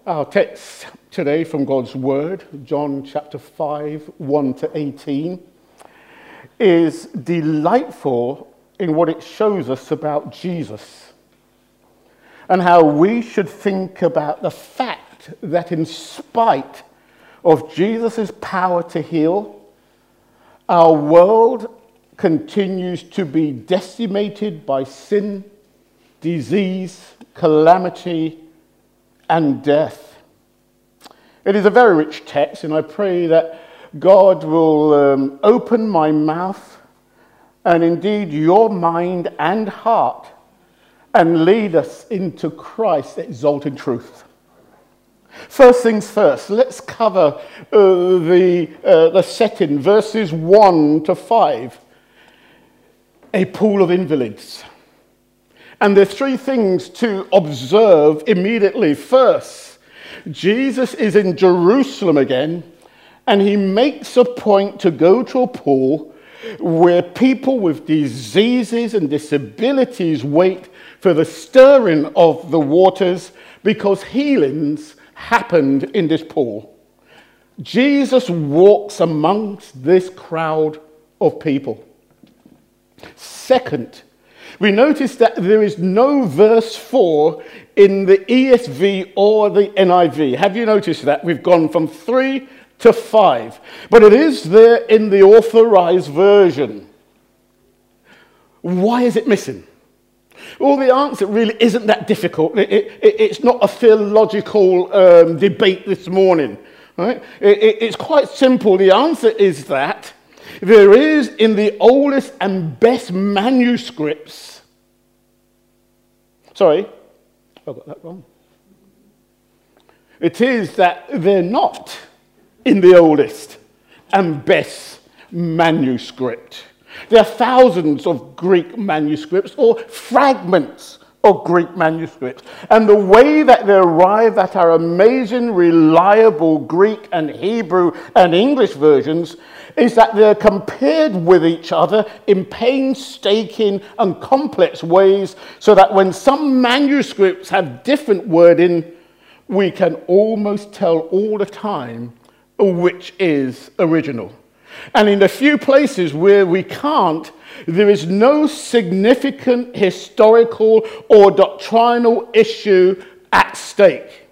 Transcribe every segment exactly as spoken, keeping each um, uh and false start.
Our text today from God's Word, John chapter five, one to eighteen, is delightful in what it shows us about Jesus and how we should think about the fact that in spite of Jesus' power to heal, our world continues to be decimated by sin, disease, calamity, and death. It is a very rich text, and I pray that God will um, open my mouth and indeed your mind and heart and lead us into Christ's exalted truth. First things first, let's cover uh, the, uh, the setting, verses one to five. A pool of invalids. And there are three things to observe immediately. First, Jesus is in Jerusalem again, and he makes a point to go to a pool where people with diseases and disabilities wait for the stirring of the waters because healings happened in this pool. Jesus walks amongst this crowd of people. Second, we notice that there is no verse four in the E S V or the N I V. Have you noticed that? We've gone from three to five. But it is there in the Authorized Version. Why is it missing? Well, the answer really isn't that difficult. It, it, it's not a theological um, debate this morning. Right? It, it, it's quite simple. The answer is that there is in the oldest and best manuscripts. Sorry, I got that wrong. It is that they're not in the oldest and best manuscript. There are thousands of Greek manuscripts or fragments of Greek manuscripts. And the way that they arrive at our amazing, reliable Greek and Hebrew and English versions is that they're compared with each other in painstaking and complex ways so that when some manuscripts have different wording, we can almost tell all the time which is original. And in the few places where we can't, there is no significant historical or doctrinal issue at stake.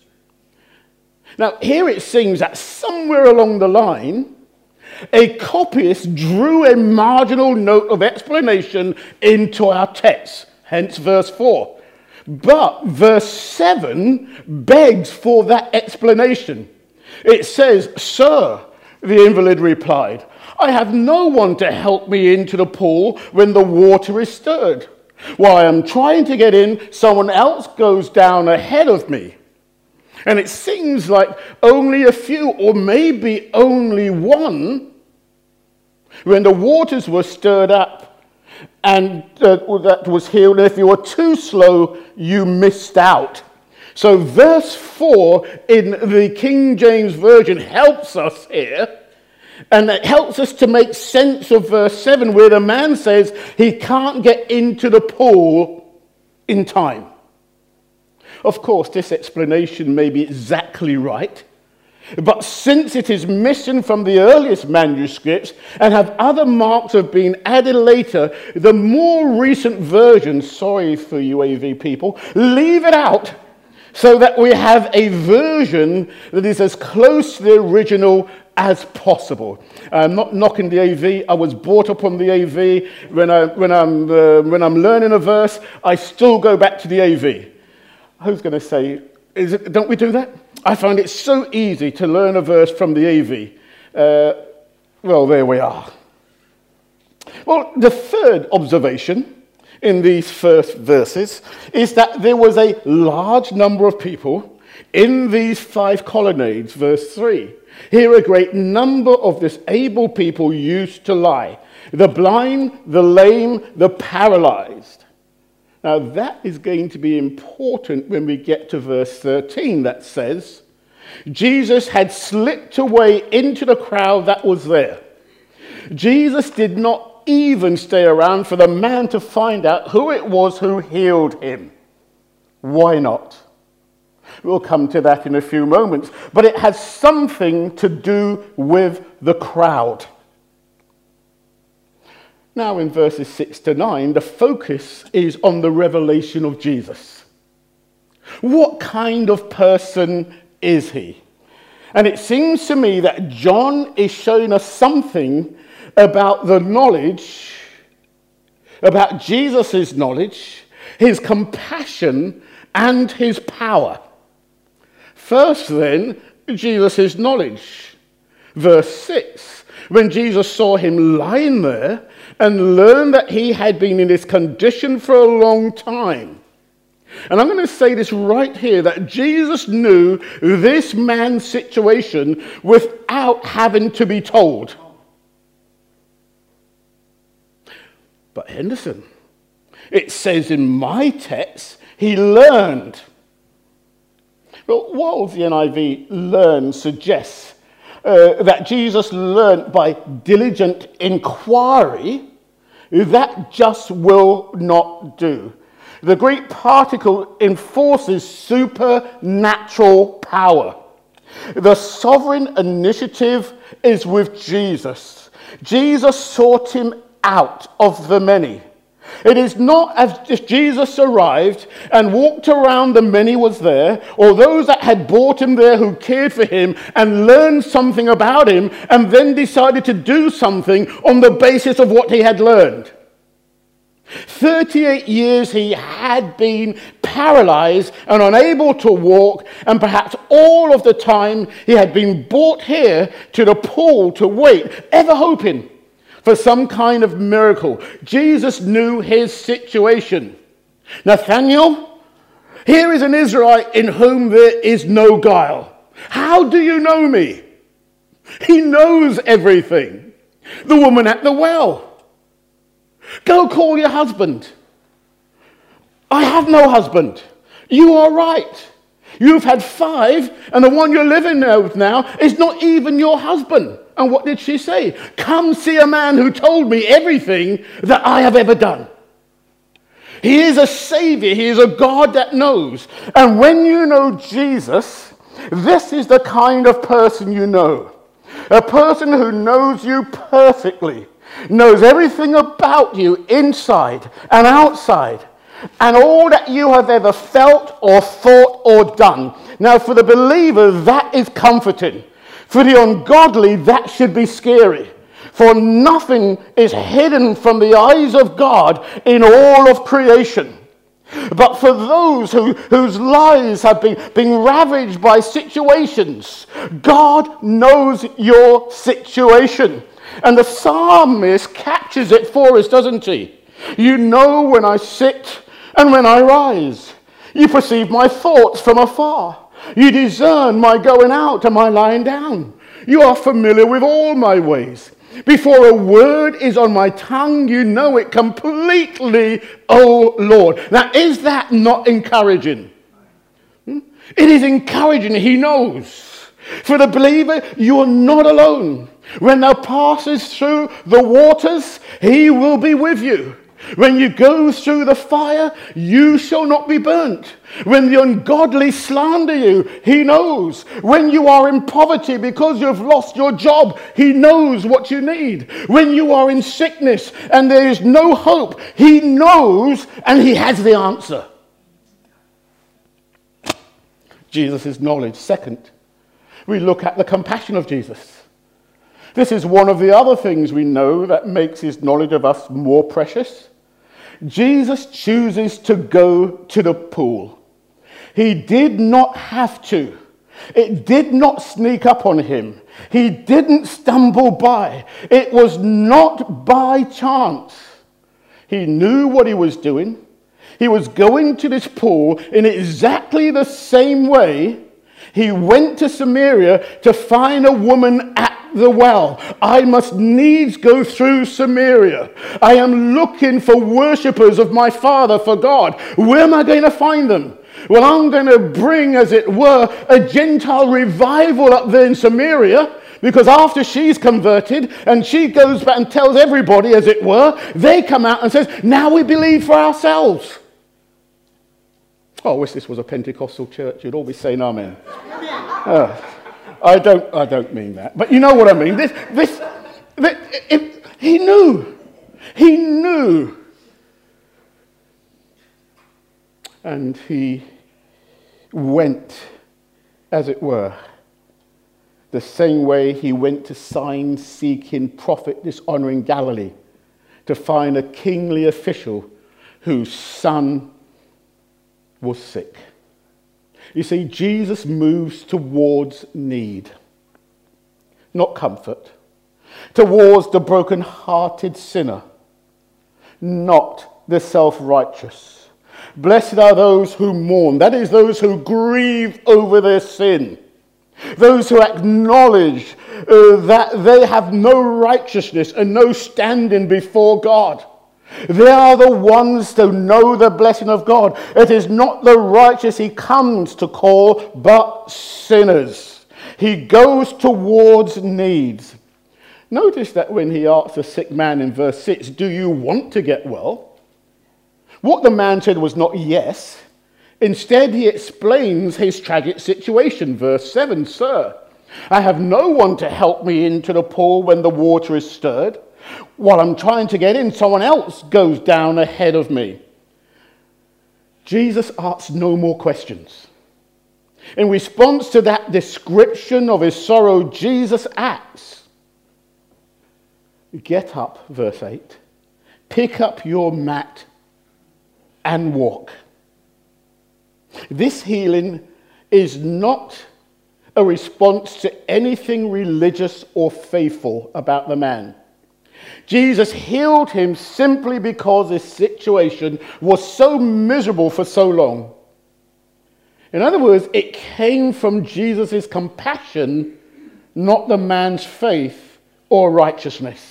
Now, here it seems that somewhere along the line, a copyist drew a marginal note of explanation into our text, hence verse four. But verse seven begs for that explanation. It says, "Sir," the invalid replied, "I have no one to help me into the pool when the water is stirred. While I am trying to get in, someone else goes down ahead of me." And it seems like only a few, or maybe only one, when the waters were stirred up and uh, that was healed. And if you were too slow, you missed out. So verse four in the King James Version helps us here, and it helps us to make sense of verse seven, where the man says he can't get into the pool in time. Of course, this explanation may be exactly right, but since it is missing from the earliest manuscripts and have other marks have been added later, the more recent versions, sorry for you A V people, leave it out so that we have a version that is as close to the original as possible. I'm not knocking the A V. I was brought up on the A V. When, I, when, I'm, uh, when I'm learning a verse, I still go back to the A V. Who's going to say, is it, don't we do that? I find it so easy to learn a verse from the A V. Uh, well, there we are. Well, the third observation in these first verses is that there was a large number of people in these five colonnades, verse three. Here a great number of disabled people used to lie, the blind, the lame, the paralyzed. Now that is going to be important when we get to verse thirteen that says, Jesus had slipped away into the crowd that was there. Jesus did not even stay around for the man to find out who it was who healed him. Why not? We'll come to that in a few moments. But it has something to do with the crowd. Now in verses six to nine, the focus is on the revelation of Jesus. What kind of person is he? And it seems to me that John is showing us something about the knowledge, about Jesus' knowledge, his compassion, and his power. First then, Jesus' knowledge. Verse six, when Jesus saw him lying there and learned that he had been in this condition for a long time. And I'm going to say this right here, that Jesus knew this man's situation without having to be told. But Henderson, it says in my text, he learned. But what the N I V learn suggests uh, that Jesus learned by diligent inquiry, that just will not do. The Greek particle enforces supernatural power. The sovereign initiative is with Jesus. Jesus sought him out of the many. It is not as if Jesus arrived and walked around, the many was there, or those that had brought him there who cared for him and learned something about him and then decided to do something on the basis of what he had learned. thirty-eight years he had been paralyzed and unable to walk, and perhaps all of the time he had been brought here to the pool to wait, ever hoping for some kind of miracle. Jesus knew his situation. Nathanael, here is an Israelite in whom there is no guile. How do you know me? He knows everything. The woman at the well. Go call your husband. I have no husband. You are right. You've had five, and the one you're living with now is not even your husband. And what did she say? Come see a man who told me everything that I have ever done. He is a savior. He is a God that knows. And when you know Jesus, this is the kind of person you know. A person who knows you perfectly, knows everything about you inside and outside, and all that you have ever felt or thought or done. Now, for the believer, that is comforting. For the ungodly, that should be scary. For nothing is hidden from the eyes of God in all of creation. But for those who, whose lives have been, been ravaged by situations, God knows your situation. And the psalmist captures it for us, doesn't he? You know when I sit and when I rise. You perceive my thoughts from afar. You discern my going out and my lying down. You are familiar with all my ways. Before a word is on my tongue, you know it completely, O Lord. Now, is that not encouraging? Hmm? It is encouraging. He knows. For the believer, you are not alone. When thou passes through the waters, he will be with you. When you go through the fire, you shall not be burnt. When the ungodly slander you, he knows. When you are in poverty because you've lost your job, he knows what you need. When you are in sickness and there is no hope, he knows and he has the answer. Jesus' knowledge. Second, we look at the compassion of Jesus. This is one of the other things we know that makes his knowledge of us more precious. Jesus chooses to go to the pool. He did not have to. It did not sneak up on him. He didn't stumble by. It was not by chance. He knew what he was doing. He was going to this pool in exactly the same way he went to Samaria to find a woman at the well. I must needs go through Samaria. I am looking for worshippers of my Father, for God. Where am I going to find them? Well, I'm going to bring, as it were, a Gentile revival up there in Samaria, because after she's converted and she goes back and tells everybody, as it were, they come out and says, now we believe for ourselves. Oh, I wish this was a Pentecostal church. You'd all be saying amen. Uh, I don't I don't mean that. But you know what I mean. This, this, this it, he knew. He knew. And he went, as it were, the same way he went to sign-seeking, prophet-dishonoring Galilee to find a kingly official whose son was sick. You see, Jesus moves towards need, not comfort, towards the broken-hearted sinner, not the self-righteous. Blessed are those who mourn, that is, those who grieve over their sin, those who acknowledge uh, that they have no righteousness and no standing before God. They are the ones to know the blessing of God. It is not the righteous he comes to call, but sinners. He goes towards needs. Notice that when he asks the sick man in verse six, do you want to get well? What the man said was not yes. Instead, he explains his tragic situation. Verse seven, sir, I have no one to help me into the pool when the water is stirred. While I'm trying to get in, someone else goes down ahead of me. Jesus asks no more questions. In response to that description of his sorrow, Jesus acts. Get up, verse eight. Pick up your mat and walk. This healing is not a response to anything religious or faithful about the man. Jesus healed him simply because his situation was so miserable for so long. In other words, it came from Jesus' compassion, not the man's faith or righteousness.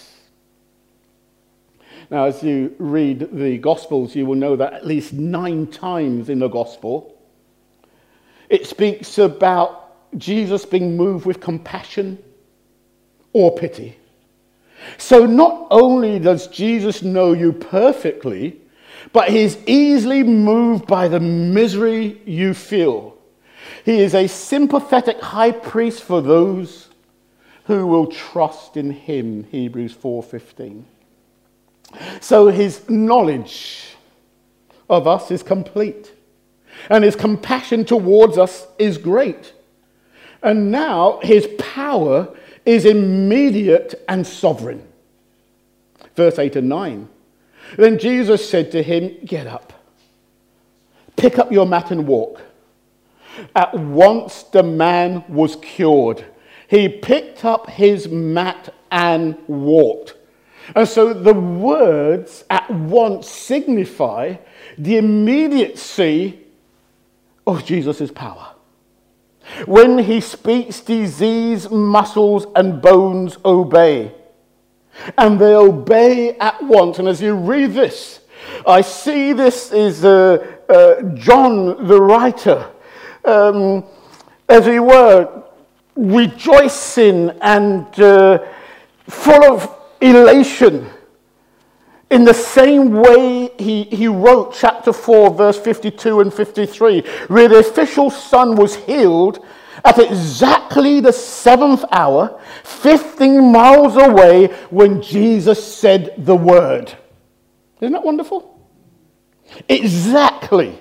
Now, as you read the Gospels, you will know that at least nine times in the Gospel, it speaks about Jesus being moved with compassion or pity. So not only does Jesus know you perfectly, but he is easily moved by the misery you feel. He is a sympathetic high priest for those who will trust in him, Hebrews four fifteen. So his knowledge of us is complete, and his compassion towards us is great. And now his power is immediate and sovereign. Verse eight and nine. Then Jesus said to him, get up, pick up your mat and walk. At once the man was cured. He picked up his mat and walked. And so the words at once signify the immediacy of Jesus' power. When he speaks, disease, muscles, and bones obey. And they obey at once. And as you read this, I see this is uh, uh, John, the writer, um, as he were, rejoicing and uh, full of elation. In the same way he, he wrote chapter four, verse fifty-two and fifty-three, where the official son was healed at exactly the seventh hour, fifteen miles away, when Jesus said the word. Isn't that wonderful? Exactly.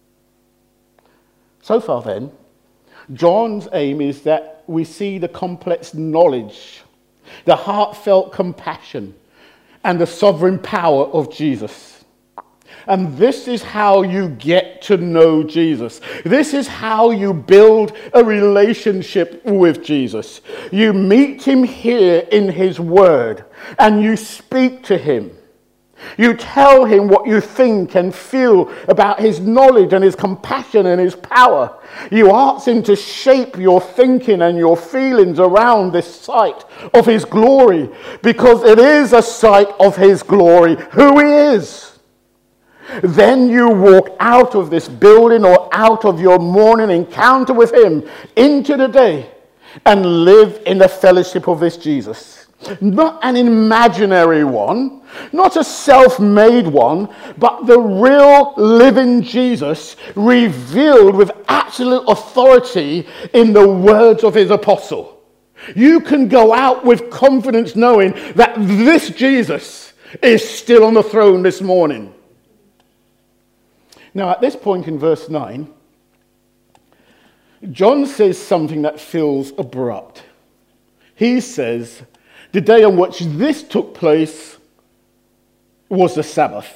So far then, John's aim is that we see the complex knowledge, the heartfelt compassion, and the sovereign power of Jesus. And this is how you get to know Jesus. This is how you build a relationship with Jesus. You meet him here in his word, and you speak to him. You tell him what you think and feel about his knowledge and his compassion and his power. You ask him to shape your thinking and your feelings around this sight of his glory, because it is a sight of his glory, who he is. Then you walk out of this building or out of your morning encounter with him into the day and live in the fellowship of this Jesus. Not an imaginary one, not a self-made one, but the real living Jesus revealed with absolute authority in the words of his apostle. You can go out with confidence knowing that this Jesus is still on the throne this morning. Now, at this point in verse nine, John says something that feels abrupt. He says, the day on which this took place was the Sabbath.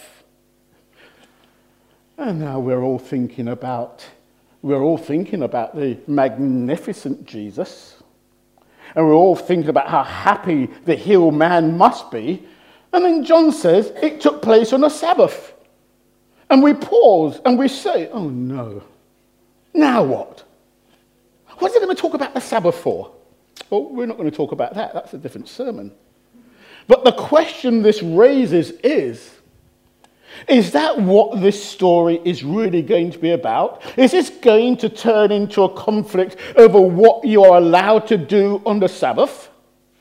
And now we're all thinking about, we're all thinking about the magnificent Jesus. And we're all thinking about how happy the healed man must be. And then John says it took place on the Sabbath. And we pause and we say, oh no, now what? What's he going to talk about the Sabbath for? Well, we're not going to talk about that. That's a different sermon. But the question this raises is, is that what this story is really going to be about? Is this going to turn into a conflict over what you are allowed to do on the Sabbath?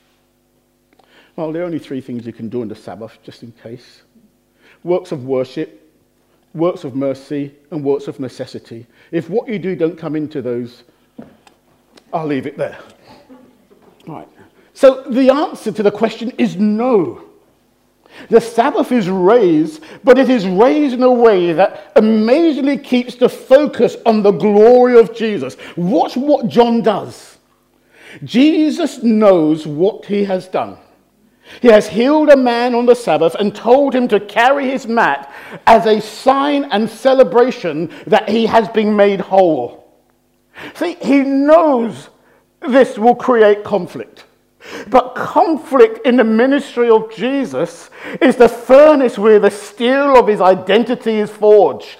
Well, there are only three things you can do on the Sabbath, just in case. Works of worship, works of mercy, and works of necessity. If what you do don't come into those, I'll leave it there. Right. So the answer to the question is no. The Sabbath is raised, but it is raised in a way that amazingly keeps the focus on the glory of Jesus. Watch what John does. Jesus knows what he has done. He has healed a man on the Sabbath and told him to carry his mat as a sign and celebration that he has been made whole. See, he knows this will create conflict. But conflict in the ministry of Jesus is the furnace where the steel of his identity is forged.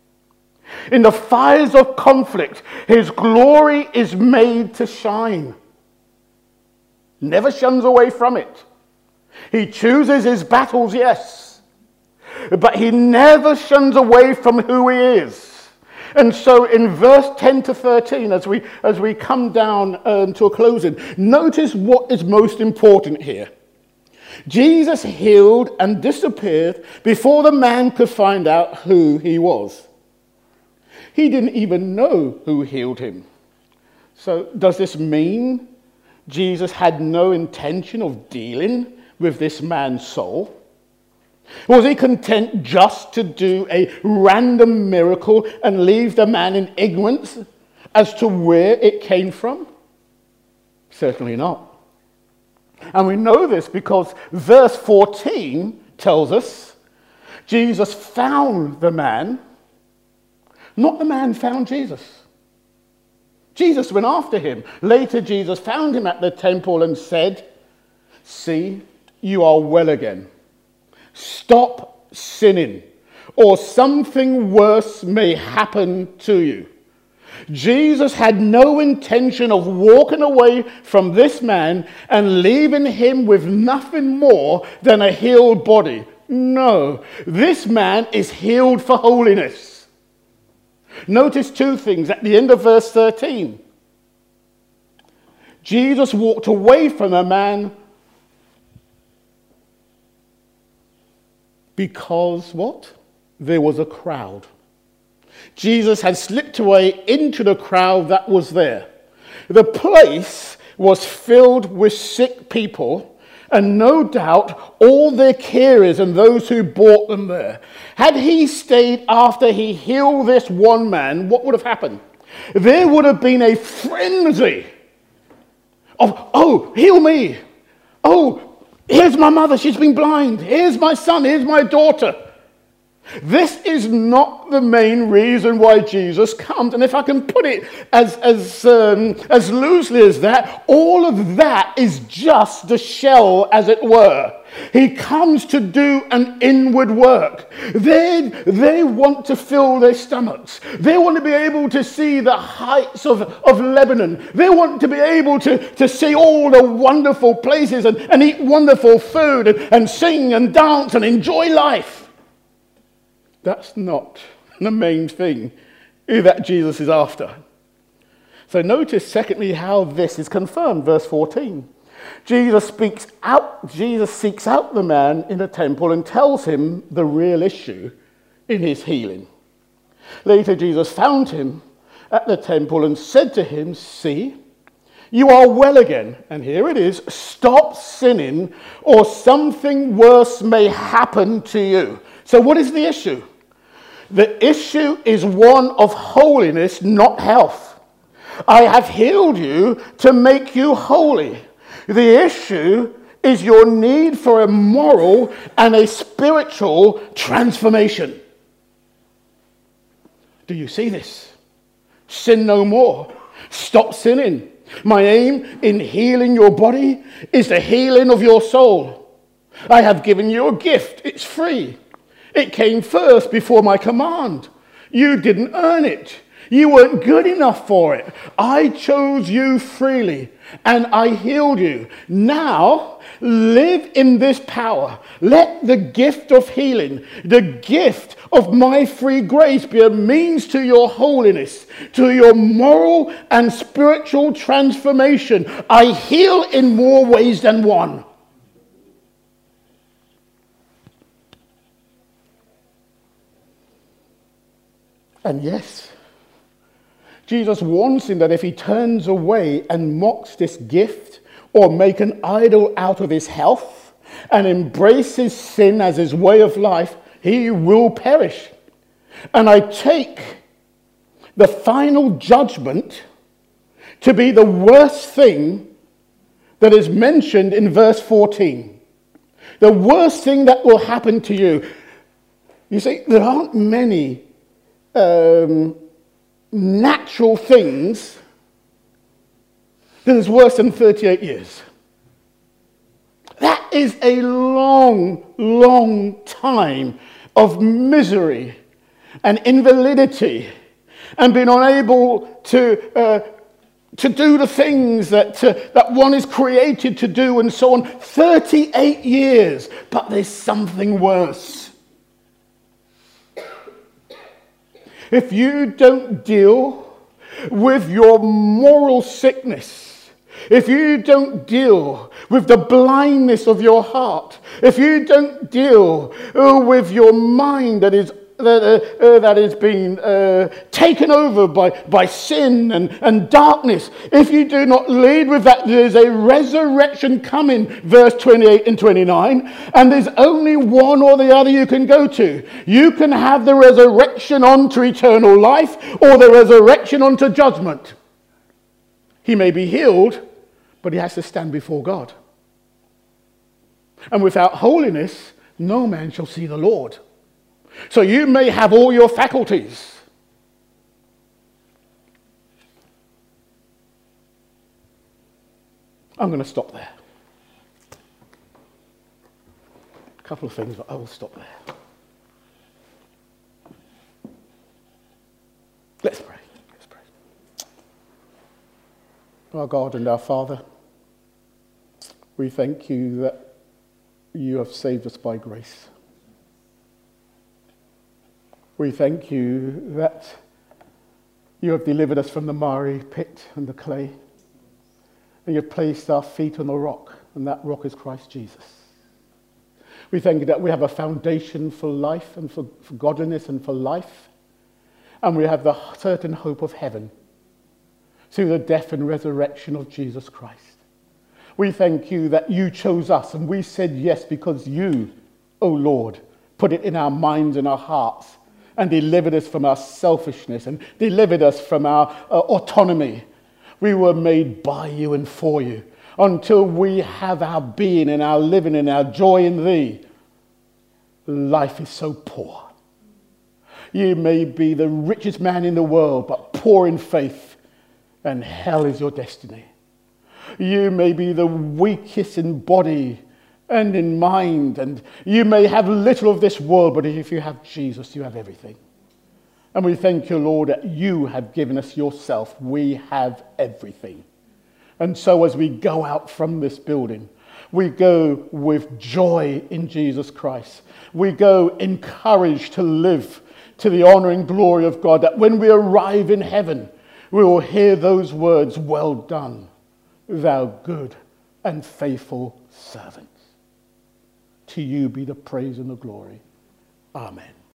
In the fires of conflict, his glory is made to shine. Never shuns away from it. He chooses his battles, yes, but he never shuns away from who he is. And so in verse ten to thirteen, as we, as we come down um, to a closing, notice what is most important here. Jesus healed and disappeared before the man could find out who he was. He didn't even know who healed him. So does this mean Jesus had no intention of dealing with this man's soul? Was he content just to do a random miracle and leave the man in ignorance as to where it came from? Certainly not. And we know this because verse fourteen tells us Jesus found the man, not the man found Jesus. Jesus went after him. Later, Jesus found him at the temple and said, "See, you are well again. Stop sinning, or something worse may happen to you." Jesus had no intention of walking away from this man and leaving him with nothing more than a healed body. No, this man is healed for holiness. Notice two things at the end of verse thirteen. Jesus walked away from the man because what? There was a crowd. Jesus had slipped away into the crowd that was there. The place was filled with sick people, and no doubt all their carers and those who brought them there. Had he stayed after he healed this one man, what would have happened? There would have been a frenzy of, oh, heal me. Oh, here's my mother, she's been blind. Here's my son, here's my daughter. This is not the main reason why Jesus comes. And if I can put it as, as, um, as loosely as that, all of that is just the shell, as it were. He comes to do an inward work. They, they want to fill their stomachs. They want to be able to see the heights of, of Lebanon. They want to be able to, to see all the wonderful places and, and eat wonderful food and, and sing and dance and enjoy life. That's not the main thing that Jesus is after. So notice, secondly, how this is confirmed. Verse fourteen. Jesus speaks out, Jesus seeks out the man in the temple and tells him the real issue in his healing. Later, Jesus found him at the temple and said to him, "See, you are well again." And here it is, "Stop sinning or something worse may happen to you." So what is the issue? The issue is one of holiness, not health. I have healed you to make you holy. The issue is your need for a moral and a spiritual transformation. Do you see this? Sin no more. Stop sinning. My aim in healing your body is the healing of your soul. I have given you a gift. It's free. It came first before my command. You didn't earn it. You weren't good enough for it. I chose you freely and I healed you. Now, live in this power. Let the gift of healing, the gift of my free grace be a means to your holiness, to your moral and spiritual transformation. I heal in more ways than one. And yes, Jesus warns him that if he turns away and mocks this gift or make an idol out of his health and embraces sin as his way of life, he will perish. And I take the final judgment to be the worst thing that is mentioned in verse fourteen. The worst thing that will happen to you. You see, there aren't many um, natural things that is worse than thirty-eight years. That is a long, long time of misery and invalidity and being unable to uh, to do the things that uh, that one is created to do and so on. thirty-eight years, but there's something worse. If you don't deal with your moral sickness, if you don't deal with the blindness of your heart, if you don't deal uh, with your mind that is that, uh, uh, that is being uh, taken over by, by sin and, and darkness, if you do not lead with that, there's a resurrection coming, verse twenty-eight and twenty-nine, and there's only one or the other you can go to. You can have the resurrection onto eternal life or the resurrection onto judgment. He may be healed, but he has to stand before God. And without holiness, no man shall see the Lord. So you may have all your faculties. I'm going to stop there. A couple of things, but I will stop there. Let's pray. Let's pray. Our God and our Father, we thank you that you have saved us by grace. We thank you that you have delivered us from the miry pit and the clay, and you've placed our feet on the rock, and that rock is Christ Jesus. We thank you that we have a foundation for life and for, for godliness and for life, and we have the certain hope of heaven through the death and resurrection of Jesus Christ. We thank you that you chose us, and we said yes because you, O Lord, put it in our minds and our hearts, and delivered us from our selfishness and delivered us from our uh, autonomy. We were made by you and for you until we have our being and our living and our joy in thee. Life is so poor. You may be the richest man in the world, but poor in faith, and hell is your destiny. You may be the weakest in body and in mind, and you may have little of this world, but if you have Jesus, you have everything. And we thank you, Lord, that you have given us yourself. We have everything. And so as we go out from this building, we go with joy in Jesus Christ. We go encouraged to live to the honor and glory of God, that when we arrive in heaven, we will hear those words, "Well done, thou good and faithful servants. To you be the praise and the glory. Amen.